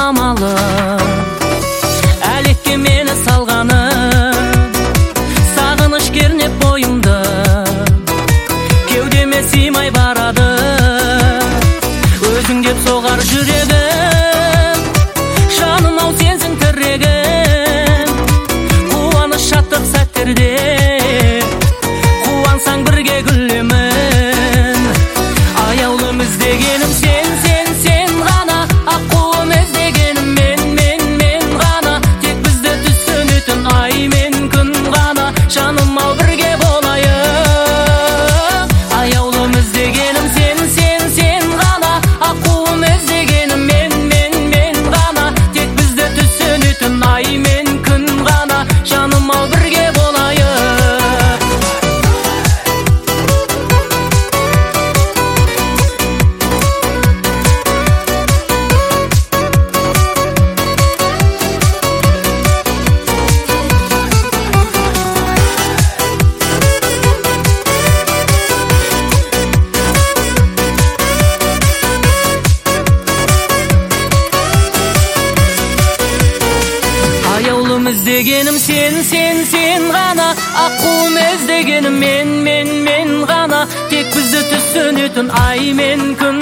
амалы әлекке мені салғаны сағыныш кернеп бойымды кеудеме сыймай барады өзің деп соғар жүрегім жаным ау сенсің тірегім қуаныш шаттық сәттерде қуансаң бірге күлемін аяулым іздегенім сен ғана аққуым іздегенім мен ғана тек бізді түсінетін ай мен күн ғана жаным ау бірге болайық аяулым іздегенім сен ғана аққуым іздегенім мен ғана тек бізді түсінетін ай мен күн ғана жаным ау бірге болайық аяулым іздегенім сен ғана аққуым іздегенім мен ғана тек бізді түсінетін ай мен күн